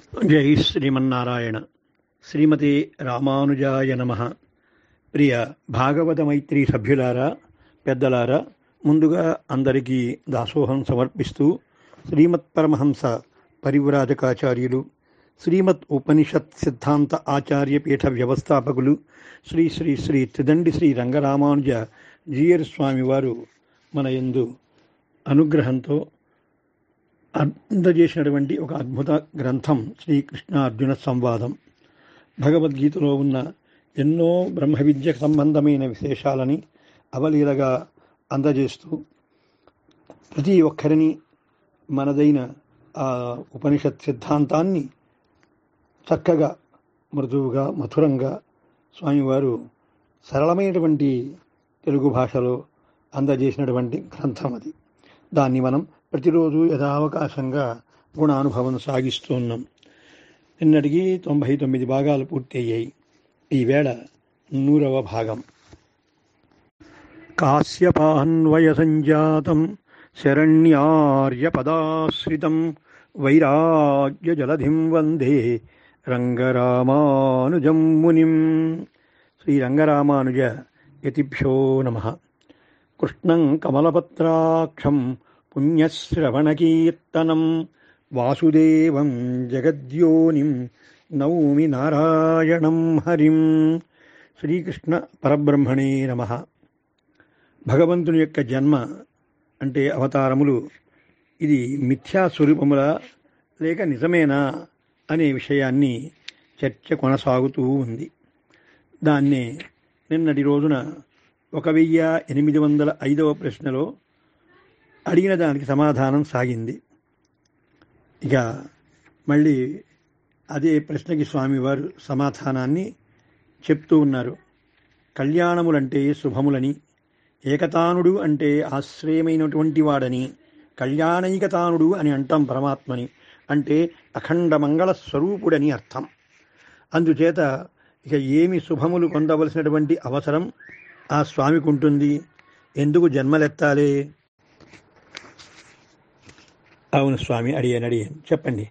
జై శ్రీమన్నారాయణ. శ్రీమతే రామానుజాయ నమః. ప్రియ భాగవత మైత్రి సభ్యులారా, పెద్దలారా, ముందుగా అందరికీ దాసోహం సమర్పిస్తూ శ్రీమత్ పరమహంస పరివ్రాజకాచార్యులు, శ్రీమత్ ఉపనిషత్ సిద్ధాంత ఆచార్య పీఠ వ్యవస్థాపకులు శ్రీ శ్రీ శ్రీ త్రిదండి శ్రీ రంగరామానుజ జీయర్ స్వామి వారు మన యందు అనుగ్రహంతో అందజేసినటువంటి ఒక అద్భుత గ్రంథం శ్రీకృష్ణ అర్జున సంవాదం. భగవద్గీతలో ఉన్న ఎన్నో బ్రహ్మ విద్యకు సంబంధమైన విశేషాలని అవలీలగా అందజేస్తూ ప్రతి ఒక్కరిని మనదైన ఆ ఉపనిషత్ సిద్ధాంతాన్ని చక్కగా, మృదువుగా, మధురంగా స్వామివారు సరళమైనటువంటి తెలుగు భాషలో అందజేసినటువంటి గ్రంథం అది. దాన్ని మనం ప్రతిరోజు యథావకాశంగా గుణానుభవం సాగిస్తూ ఉన్నాం. నిన్నటికి 99 భాగాలు పూర్తి అయ్యాయి. ఈవేళ 100వ భాగం. కాశ్యపాన్వయ సంజాతం శరణ్యార్య పదాశ్రితం వైరాగ్య జలధిం వందే రంగరామానుజం మునిం. శ్రీ రంగరామానుజ యతిభ్యో నమః. కృష్ణం కమలపత్రాక్షం పుణ్యశ్రవణకీర్తనం వాసుదేవం జగద్యోనిం నౌమి నారాయణం హరిం. శ్రీకృష్ణ పరబ్రహ్మణే నమః. భగవంతుని యొక్క జన్మ అంటే అవతారములు, ఇది మిథ్యా స్వరూపములా లేక నిజమేనా అనే విషయాన్ని చర్చ కొనసాగుతూ ఉంది. దాన్నే నిన్నటి రోజున 1805వ ప్రశ్నలో అడిగిన దానికి సమాధానం సాగింది. ఇక మళ్ళీ అదే ప్రశ్నకి స్వామివారు సమాధానాన్ని చెప్తూ ఉన్నారు. కళ్యాణములంటే శుభములని, ఏకతానుడు అంటే ఆశ్రయమైనటువంటి వాడని, కళ్యాణైకతానుడు అని అంటాం పరమాత్మని, అంటే అఖండ మంగళ స్వరూపుడని అర్థం. అందుచేత ఇక ఏమి శుభములు పొందవలసినటువంటి అవసరం ఆ స్వామికి ఉంటుంది? ఎందుకు జన్మలెత్తాలి? అవును స్వామి, అడిగాను చెప్పండి.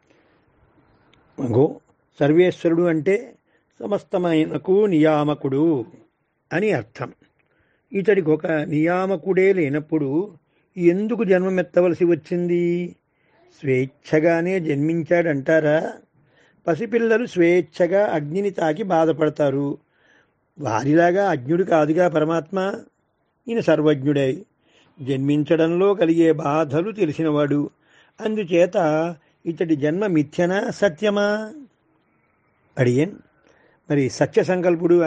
గో సర్వేశ్వరుడు అంటే సమస్తమైనకు నియామకుడు అని అర్థం. ఇతడికి ఒక నియామకుడే లేనప్పుడు ఎందుకు జన్మమెత్తవలసి వచ్చింది? స్వేచ్ఛగానే జన్మించాడంటారా? పసిపిల్లలు స్వేచ్ఛగా అగ్నిని తాకి బాధపడతారు. వారిలాగా అజ్ఞుడు కాదుగా పరమాత్మ. ఈయన సర్వజ్ఞుడై జన్మించడంలో కలిగే బాధలు తెలిసినవాడు. అందుచేత ఇతడి జన్మ మిథ్యనా సత్యమా? అడిగేన్. మరి సత్యసంకల్పుడు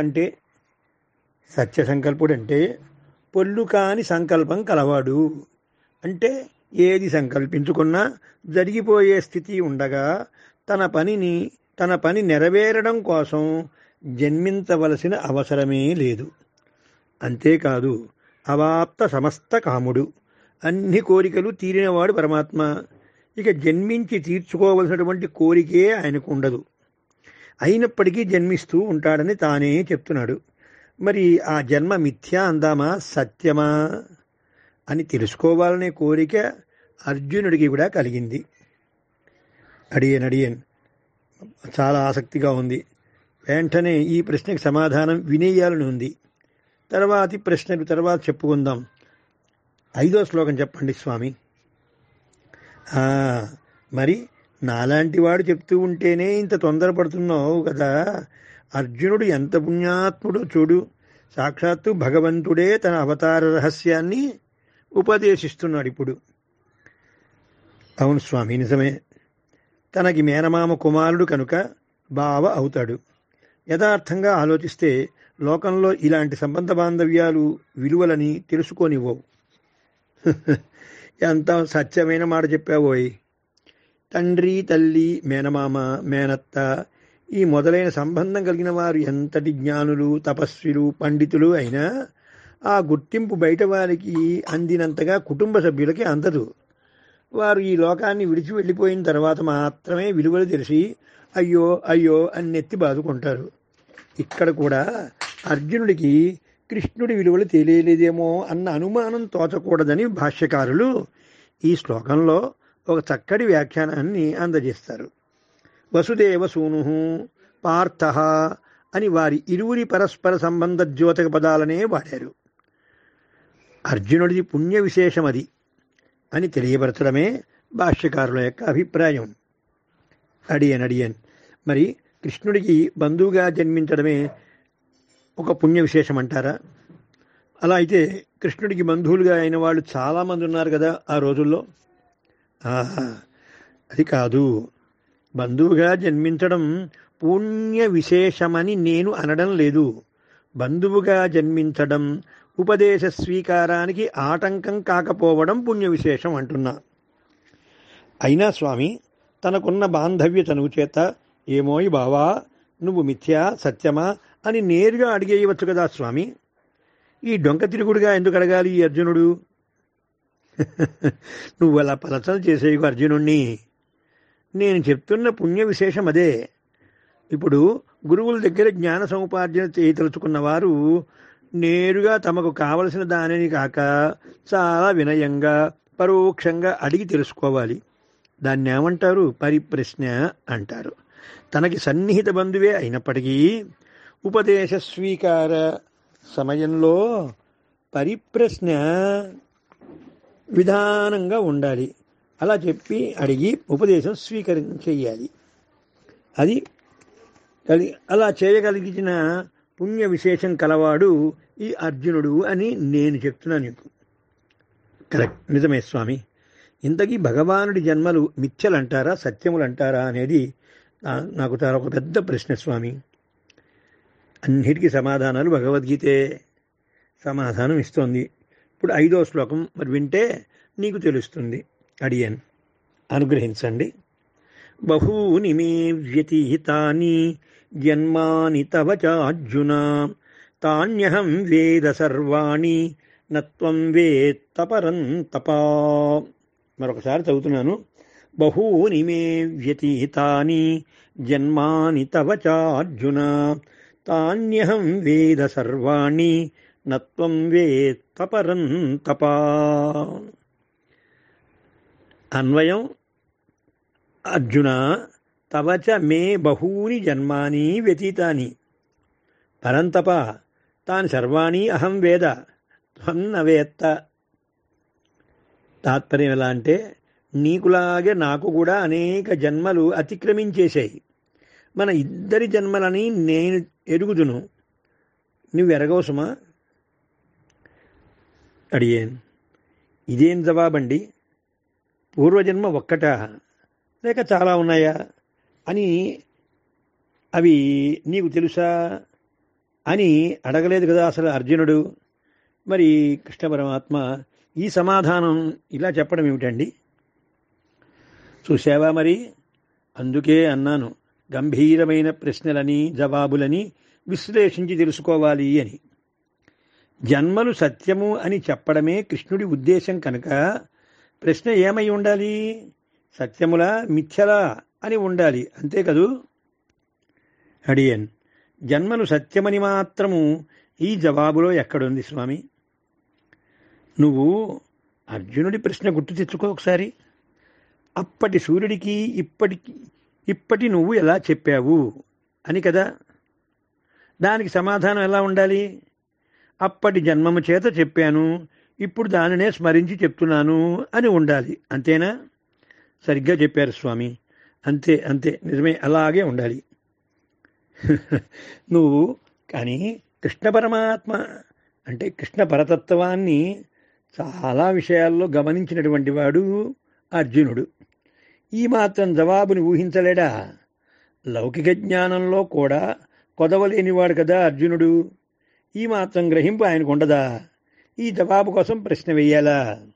అంటే పొల్లు కాని సంకల్పం కలవాడు. అంటే ఏది సంకల్పించుకున్నా జరిగిపోయే స్థితి ఉండగా తన పని నెరవేరడం కోసం జన్మించవలసిన అవసరమే లేదు. అంతేకాదు, అవాప్త సమస్త కాముడు, అన్ని కోరికలు తీరినవాడు పరమాత్మ. ఇక జన్మించి తీర్చుకోవలసినటువంటి కోరికే ఆయనకు ఉండదు. అయినప్పటికీ జన్మిస్తూ ఉంటాడని తానే చెప్తున్నాడు. మరి ఆ జన్మ మిథ్యా అందామా, సత్యమా అని తెలుసుకోవాలనే కోరిక అర్జునుడికి కూడా కలిగింది. అడియన్ చాలా ఆసక్తిగా ఉంది. వెంటనే ఈ ప్రశ్నకి సమాధానం వినేయాలని ఉంది. తర్వాతి ప్రశ్నలు తర్వాత చెప్పుకుందాం. 5వ శ్లోకం చెప్పండి స్వామి. మరి నాలాంటి వాడు చెప్తూ ఉంటేనే ఇంత తొందరపడుతున్నావు కదా. అర్జునుడు ఎంత పుణ్యాత్ముడో చూడు. సాక్షాత్తు భగవంతుడే తన అవతార రహస్యాన్ని ఉపదేశిస్తున్నాడు ఇప్పుడు. అవును స్వామి, నిజమే. తనకి మేనమామ కుమారుడు కనుక బావ అవుతాడు. యథార్థంగా ఆలోచిస్తే లోకంలో ఇలాంటి సంబంధ బాంధవ్యాలు విలువలని తెలుసుకోనివ్వవు. ఎంత సత్యమైన మాట చెప్పావోయ్. తండ్రి, తల్లి, మేనమామ, మేనత్త ఈ మొదలైన సంబంధం కలిగిన వారు ఎంతటి జ్ఞానులు, తపస్విలు, పండితులు అయినా ఆ గుర్తింపు బయట వారికి అందినంతగా కుటుంబ సభ్యులకి అందదు. వారు ఈ లోకాన్ని విడిచి వెళ్ళిపోయిన తర్వాత మాత్రమే విలువలు తెలిసి అయ్యో అయ్యో అని నెత్తి బాదుకుంటారు. ఇక్కడ కూడా అర్జునుడికి కృష్ణుడి విలువలు తెలియలేదేమో అన్న అనుమానం తోచకూడదని భాష్యకారులు ఈ శ్లోకంలో ఒక చక్కటి వ్యాఖ్యానాన్ని అందజేస్తారు. వసుదేవసూను పార్థ అని వారి ఇరువురి పరస్పర సంబంధ ద్యోతక పదాలనే వాడారు. అర్జునుడిది పుణ్య విశేషం అది అని తెలియపరచడమే భాష్యకారుల యొక్క అభిప్రాయం. అడియన్ మరి కృష్ణుడికి బంధువుగా జన్మించడమే ఒక పుణ్య విశేషం అంటారా? అలా అయితే కృష్ణుడికి బంధువులుగా అయిన వాళ్ళు చాలామంది ఉన్నారు కదా ఆ రోజుల్లో. అది కాదు, బంధువుగా జన్మించడం పుణ్య విశేషమని నేను అనడం లేదు. బంధువుగా జన్మించడం ఉపదేశ స్వీకారానికి ఆటంకం కాకపోవడం పుణ్య విశేషం అంటున్నా. అయినా స్వామి తనకున్న బాంధవ్యతను చేత ఏమోయ్ బావా, నువ్వు మిథ్యా సత్యమా అని నేరుగా అడిగేయవచ్చు కదా స్వామి. ఈ డొంక తిరుగుడుగా ఎందుకు అడగాలి ఈ అర్జునుడు? నువ్వు అలా పలచలు చేసేయకు అర్జునుణ్ణి. నేను చెప్తున్న పుణ్య విశేషం అదే. ఇప్పుడు గురువుల దగ్గర జ్ఞాన సముపార్జన చేయదలుచుకున్న వారు నేరుగా తమకు కావలసిన దానిని కాక చాలా వినయంగా పరోక్షంగా అడిగి తెలుసుకోవాలి. దాన్ని ఏమంటారు? పరిప్రశ్న అంటారు. తనకి సన్నిహిత బంధువే అయినప్పటికీ ఉపదేశ స్వీకార సమయంలో పరిప్రశ్న విధానంగా ఉండాలి. అలా చెప్పి అడిగి ఉపదేశం చెయ్యాలి. అది అలా చేయగలిగిన పుణ్య విశేషం కలవాడు ఈ అర్జునుడు అని నేను చెప్తున్నాను నీకు. కరెక్ట్, నిజమే స్వామి. ఇంతకీ భగవానుడి జన్మలు మిథ్యలంటారా సత్యములంటారా అనేది నాకు చాలా ఒక పెద్ద ప్రశ్న స్వామి. అన్నిటికీ సమాధానాలు భగవద్గీతే సమాధానం ఇస్తోంది. ఇప్పుడు 5వ శ్లోకం మరి వింటే నీకు తెలుస్తుంది. అడియన్ అనుగ్రహించండి. బహూని మే వ్యతీతాని జన్మాని తవ చార్జున తాన్యహం వేద సర్వాణి నత్వం వేత్త పరంతపా. మరొకసారి చదువుతున్నాను. బహూని మే వ్యతీతాని జన్మాని తవ చార్జున తాన్యహం వేద సర్వాణి నత్వం వేత్త పరంతపా. అన్వయం అర్జున తవచ మే బహూని జన్మాని వ్యతీతాని పరంతప తాని సర్వాణి అహం వేద త్వన్న వేత్త. తాత్పర్యం ఎలా అంటే, నీకులాగే నాకు కూడా అనేక జన్మలు అతిక్రమించేశాయి. మన ఇద్దరి జన్మలని నేను ఎరుగుదును, నువ్వు ఎరగవు సుమా. అడిగేన్ ఇదేం జవాబండి? పూర్వజన్మ ఒక్కటా లేక చాలా ఉన్నాయా అని అవి నీకు తెలుసా అని అడగలేదు కదా అసలు అర్జునుడు. మరి కృష్ణ పరమాత్మ ఈ సమాధానం ఇలా చెప్పడం ఏమిటండి? చూసావా మరి, అందుకే అన్నాను గంభీరమైన ప్రశ్నలని జవాబులని విశ్లేషించి తెలుసుకోవాలి అని. జన్మలు సత్యము అని చెప్పడమే కృష్ణుడి ఉద్దేశం కనుక ప్రశ్న ఏమై ఉండాలి? సత్యములా మిథ్యలా అని ఉండాలి, అంతే కదూ? అడియన్ జన్మలు సత్యమని మాత్రము ఈ జవాబులో ఎక్కడుంది స్వామి? నువ్వు అర్జునుడి ప్రశ్న గుర్తు తెచ్చుకో ఒకసారి. అప్పటి సూర్యుడికి ఇప్పటి నువ్వు ఎలా చెప్పావు అని కదా. దానికి సమాధానం ఎలా ఉండాలి? అప్పటి జన్మము చేత చెప్పాను, ఇప్పుడు దానినే స్మరించి చెప్తున్నాను అని ఉండాలి, అంతేనా? సరిగ్గా చెప్పారు స్వామి. అంతే అంతే, నిజమే, అలాగే ఉండాలి. నువ్వు కానీ కృష్ణ పరమాత్మ అంటే కృష్ణ పరతత్వాన్ని చాలా విషయాల్లో గమనించినటువంటి వాడు అర్జునుడు. ఈ మాత్రం జవాబుని ఊహించలేడా? లౌకిక జ్ఞానంలో కూడా కొదవలేనివాడు కదా అర్జునుడు. ఈ మాత్రం గ్రహింపు ఆయనకు ఉండదా? ఈ జవాబు కోసం ప్రశ్న వెయ్యాలా?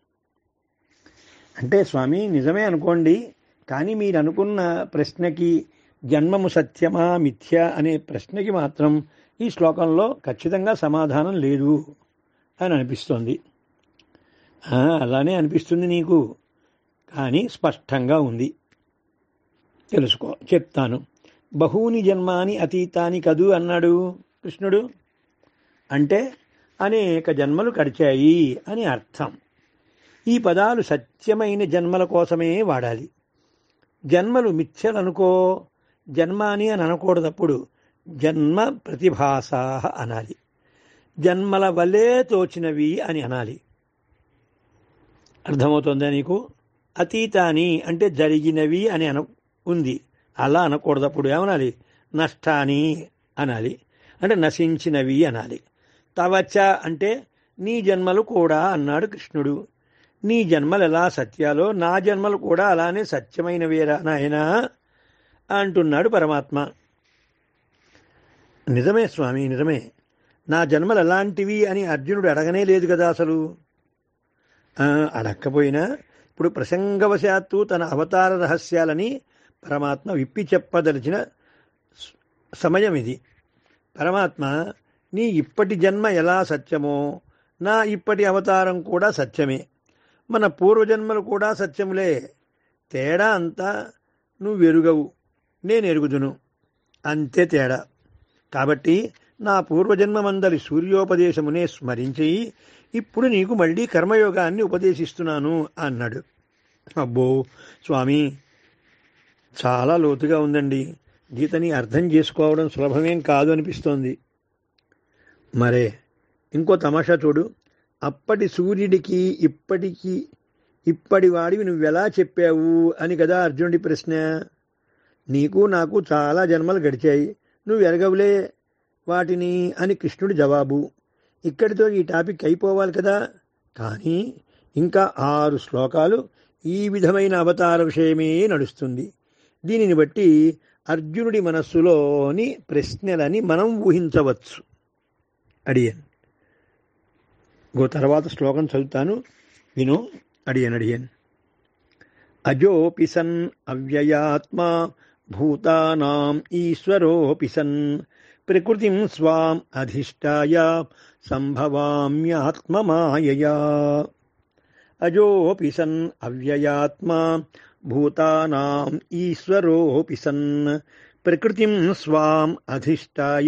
అంటే స్వామి నిజమే అనుకోండి, కానీ మీరు అనుకున్న ప్రశ్నకి, జన్మము సత్యమా మిథ్య అనే ప్రశ్నకి మాత్రం ఈ శ్లోకంలో ఖచ్చితంగా సమాధానం లేదు అని అనిపిస్తోంది. అలానే అనిపిస్తుంది నీకు, కానీ స్పష్టంగా ఉంది. తెలుసుకో, చెప్తాను. బహూని జన్మాని అతీతాని కదూ అన్నాడు కృష్ణుడు. అంటే అనేక జన్మలు గడిచాయి అని అర్థం. ఈ పదాలు సత్యమైన జన్మల కోసమే వాడాలి. జన్మలు మిథ్యలనుకో జన్మాని అని అనకూడదప్పుడు జన్మ ప్రతిభాసా అనాలి. జన్మల వలే తోచినవి అని అనాలి. అర్థమవుతుందా నీకు? అతీతాని అంటే జరిగినవి అని ఉంది, అలా అనకూడదు. అప్పుడు ఏమనాలి? నష్టాని అనాలి, అంటే నశించినవి అనాలి. తవచ అంటే నీ జన్మలు కూడా అన్నాడు కృష్ణుడు. నీ జన్మలు ఎలా సత్యాలో నా జన్మలు కూడా అలానే సత్యమైనవేరా నాయనా అంటున్నాడు పరమాత్మ. నిజమే స్వామి, నిజమే. నా జన్మలు ఎలాంటివి అని అర్జునుడు అడగనే లేదు కదా అసలు. అడక్కపోయినా ఇప్పుడు ప్రసంగవశాత్తు తన అవతార రహస్యాలని పరమాత్మ విప్పి చెప్పదలిచిన సమయం ఇది. పరమాత్మ నీ ఇప్పటి జన్మ ఎలా సత్యమో నా ఇప్పటి అవతారం కూడా సత్యమే. మన పూర్వజన్మలు కూడా సత్యములే. తేడా అంతా నువ్వెరుగవు, నేనెరుగుదును, అంతే తేడా. కాబట్టి నా పూర్వజన్మమందలి సూర్యోపదేశమునే స్మరించి ఇప్పుడు నీకు మళ్ళీ కర్మయోగాన్ని ఉపదేశిస్తున్నాను అన్నాడు. అబ్బో స్వామి, చాలా లోతుగా ఉందండి. గీతని అర్థం చేసుకోవడం సులభమేం కాదు అనిపిస్తోంది. మరే ఇంకో తమాషా చూడు. అప్పటి సూర్యుడికి ఇప్పటి వాడివి నువ్వెలా చెప్పావు అని కదా అర్జునుడి ప్రశ్న. నీకు నాకు చాలా జన్మలు గడిచాయి, నువ్వు ఎరగవులే వాటిని అని కృష్ణుడి జవాబు. ఇక్కడితో ఈ టాపిక్ అయిపోవాలి కదా. కానీ ఇంకా 6 శ్లోకాలు ఈ విధమైన అవతార విషయమే నడుస్తుంది. దీనిని బట్టి అర్జునుడి మనస్సులోని ప్రశ్నలని మనం ఊహించవచ్చు. అడియన్ తర్వాత శ్లోకం చదువుతాను, విను. అడియన్. అజోపి సన్ అవ్యయాత్మా భూతానాం ఈశ్వరోపి సన్ ప్రకృతిం స్వాం అధిష్టాయ సంభవామ్యాత్మమాయయా. అజోపి సన్ అవ్యయాత్మా భూతానాం ఈశ్వరోపి సన్ ప్రకృతిం స్వాం అధిష్టాయ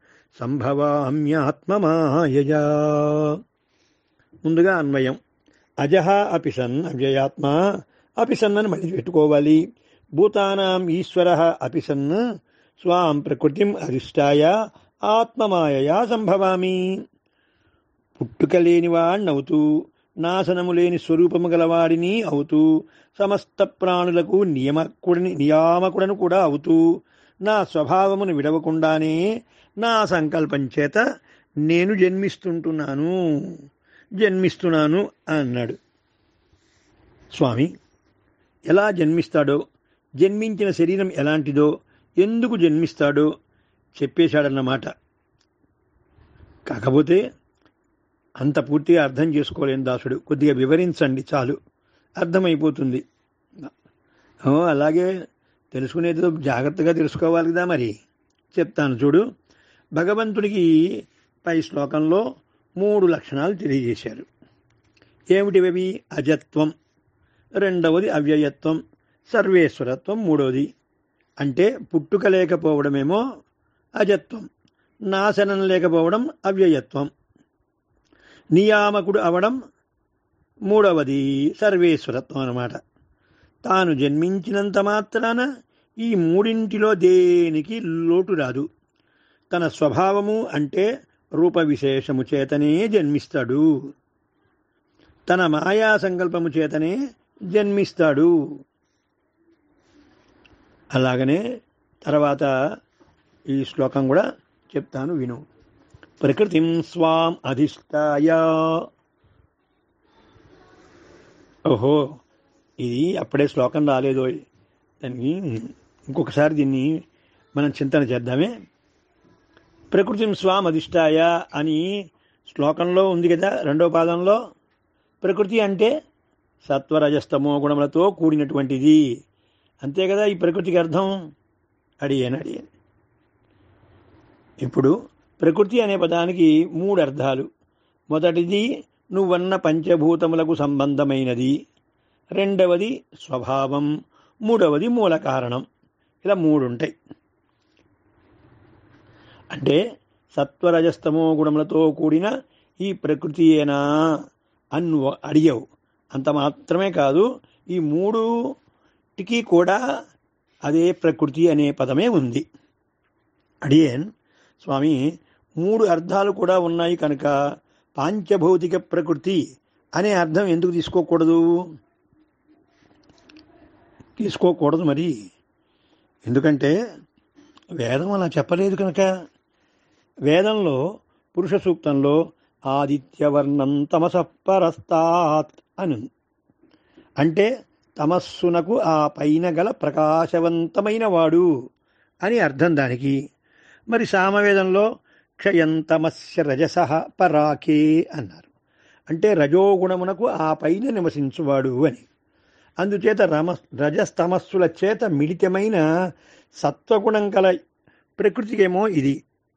సంభవామ్యాత్మమాయయా. ముందుగా అన్వయం. అజహ అపి సన్ అవ్యయాత్మ, అపి సన్ అని మళ్ళీ పెట్టుకోవాలి. భూతానాం ఈశ్వర అపి సన్ స్వాం ప్రకృతిం అధిష్టాయ ఆత్మమాయయా సంభవామి. పుట్టుక లేనివాణ్ణవుతూ నాశనము లేని స్వరూపము గలవాడిని అవుతూ సమస్త ప్రాణులకు నియామకుడను కూడా అవుతూ నా స్వభావమును విడవకుండానే నా సంకల్పం చేత నేను జన్మిస్తున్నాను అన్నాడు. స్వామి ఎలా జన్మిస్తాడో, జన్మించిన శరీరం ఎలాంటిదో, ఎందుకు జన్మిస్తాడో చెప్పేశాడన్నమాట. కాకపోతే అంత పూర్తిగా అర్థం చేసుకోలేని దాసుడు. కొద్దిగా వివరించండి చాలు, అర్థమైపోతుంది. అలాగే తెలుసుకునేదో జాగ్రత్తగా తెలుసుకోవాలి కదా. మరి చెప్తాను చూడు. భగవంతుడికి పై శ్లోకంలో 3 లక్షణాలు తెలియజేశారు. ఏమిటివి? అజత్వం, రెండవది అవ్యయత్వం, సర్వేశ్వరత్వం మూడవది. అంటే పుట్టుక లేకపోవడమేమో అజత్వం, నాశనం లేకపోవడం అవ్యయత్వం, నియామకుడు అవడం మూడవది సర్వేశ్వరత్వం అన్నమాట. తాను జన్మించినంత మాత్రాన ఈ మూడింటిలో దేనికి లోటు రాదు. తన స్వభావము అంటే రూప విశేషము చేతనే జన్మిస్తాడు, తన మాయా సంకల్పము చేతనే జన్మిస్తాడు. అలాగనే తర్వాత ఈ శ్లోకం కూడా చెప్తాను, విను. ప్రకృతిం స్వాం అధిష్టాయ. ఓహో, ఇది అప్పుడే శ్లోకం రాలేదు. దాన్ని ఇంకొకసారి దీన్ని మనం చింతన చేద్దామే. ప్రకృతిం స్వాం అధిష్టాయ అని శ్లోకంలో ఉంది కదా, 2వ పాదంలో. ప్రకృతి అంటే సత్వరజస్తమో గుణములతో కూడినటువంటిది, అంతే కదా ఈ ప్రకృతికి అర్థం. అడిగాను. ఇప్పుడు ప్రకృతి అనే పదానికి 3 అర్థాలు. మొదటిది నువ్వన్న పంచభూతములకు సంబంధమైనది, రెండవది స్వభావం, మూడవది మూల కారణం. ఇలా 3 ఉంటాయి. అంటే సత్వరజస్తమో గుణములతో కూడిన ఈ ప్రకృతియేనా అని నువ్వు అడిగావు. అంత మాత్రమే కాదు, ఈ 3టికి కూడా అదే ప్రకృతి అనే పదమే ఉంది. అడియన్ స్వామి, 3 అర్థాలు కూడా ఉన్నాయి కనుక పాంచభౌతిక ప్రకృతి అనే అర్థం ఎందుకు తీసుకోకూడదు మరి. ఎందుకంటే వేదం అలా చెప్పలేదు కనుక. వేదంలో పురుష సూక్తంలో ఆదిత్యవర్ణం తమసః పరస్తాత్ అని, అంటే తమస్సునకు ఆ పైన గల ప్రకాశవంతమైన వాడు అని అర్థం దానికి. మరి సామవేదంలో క్షయంతమస్య రజసః పరాకే అన్నారు, అంటే రజోగుణమునకు ఆ పైన నివసించువాడు అని. అందుచేత రజస్తమస్సుల చేత మిళితమైన సత్వగుణం కల ప్రకృతికేమో ఇది.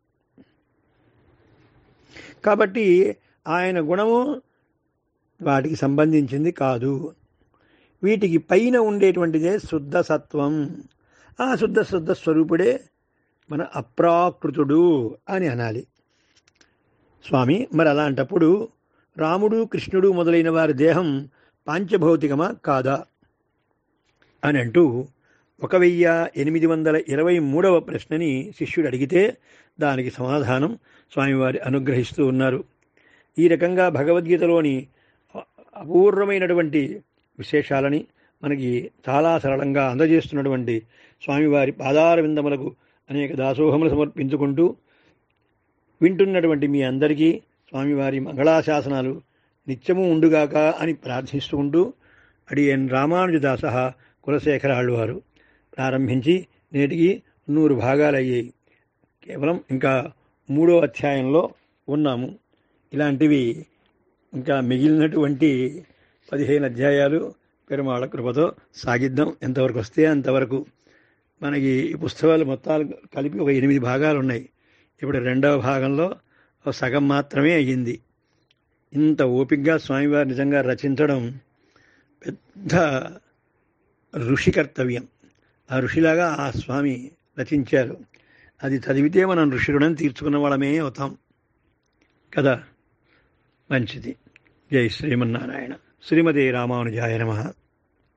కాబట్టి ఆయన గుణము వాటికి సంబంధించింది కాదు. వీటికి పైన ఉండేటువంటిదే శుద్ధ సత్వం. ఆ శుద్ధ స్వరూపుడే మన అప్రాకృతుడు అని అనాలి. స్వామి, మరి అలాంటప్పుడు రాముడు, కృష్ణుడు మొదలైన వారి దేహం పాంచభౌతికమా కాదా అని అంటూ 1823వ ప్రశ్నని శిష్యుడు అడిగితే దానికి సమాధానం స్వామివారి అనుగ్రహిస్తూ ఉన్నారు. ఈ రకంగా భగవద్గీతలోని అపూర్వమైనటువంటి విశేషాలని మనకి చాలా సరళంగా అందజేస్తున్నటువంటి స్వామివారి పాదార విందములకు అనేక దాసోహములు సమర్పించుకుంటూ వింటున్నటువంటి మీ అందరికీ స్వామివారి మంగళాశాసనాలు నిత్యము ఉండుగాక అని ప్రార్థిస్తుంటూ అడియన్ రామానుజదాస కులశేఖరాళ్ళు ప్రారంభించి నేటికి 100 భాగాలయ్యాయి. కేవలం ఇంకా 3వ అధ్యాయంలో ఉన్నాము. ఇలాంటివి ఇంకా మిగిలినటువంటి 15 అధ్యాయాలు పెరుమాళ కృపతో సాగిద్దాం. ఎంతవరకు వస్తే అంతవరకు. మనకి ఈ పుస్తకాలు మొత్తాలు కలిపి ఒక 8 భాగాలు ఉన్నాయి. ఇప్పుడు 2వ భాగంలో సగం మాత్రమే అయ్యింది. ఇంత ఓపికగా స్వామివారు నిజంగా రచించడం పెద్ద ఋషి కర్తవ్యం. ఆ ఋషిలాగా ఆ స్వామి రచించారు. అది చదివితే మనం ఋషి రుణం తీర్చుకున్న వాళ్ళమే అవుతాం కదా. మంచిది. జై శ్రీమన్నారాయణ. శ్రీమతే రామానుజాయ నమః.